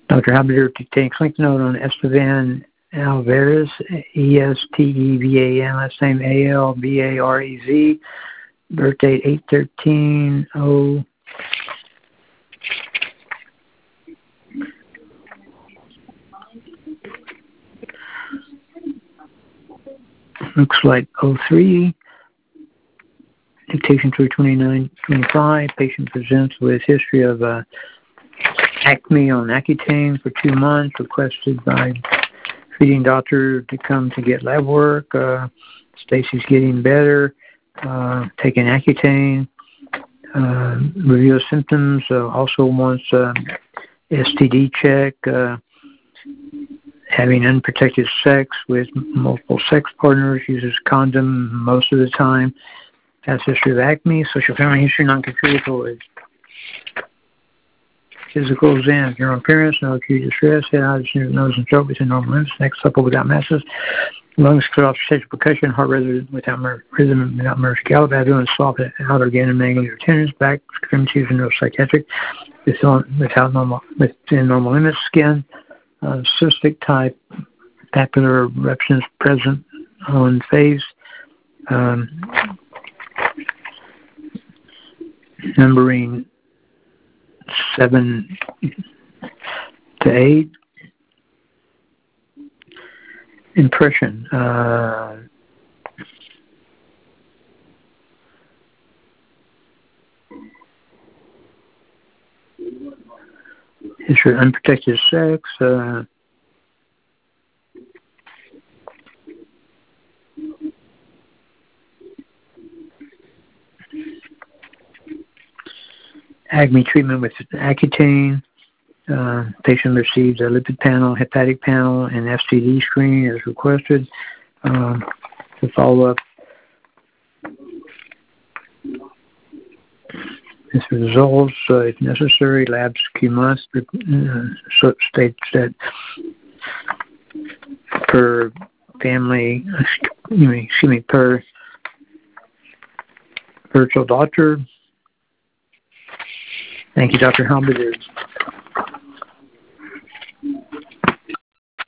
Dr. Habider takes link note on Estevan Alvarez, Estevan, last name Albarez, birth date 8/13/0. Looks like 03. Dictation through 29/25. Patient presents with history of acne on Accutane for 2 months. Requested by treating doctor to come to get lab work. Stacy's getting better. Taking Accutane. Review symptoms. Also wants STD check. Having unprotected sex with multiple sex partners. Uses condom most of the time. Past history of acne. Social family history non-contributory. Physical exam. General appearance. No acute distress. Head, eyes, nose, and throat within normal limits. Neck supple without masses. Lungs clear off sexual percussion. Heart rhythm without mercy. Gallop abdomen soft outer organ and ganglion tendons. Back extremities and no psychiatric. Within normal limits. Skin. Cystic type. Papular eruptions present on face. Numbering 7 to 8. Impression. History of unprotected sex. Acne treatment with Accutane. Patient received a lipid panel, hepatic panel, and STD screening as requested. To follow up, with results, if necessary, labs must states that per virtual doctor. Thank you, Dr. Habider.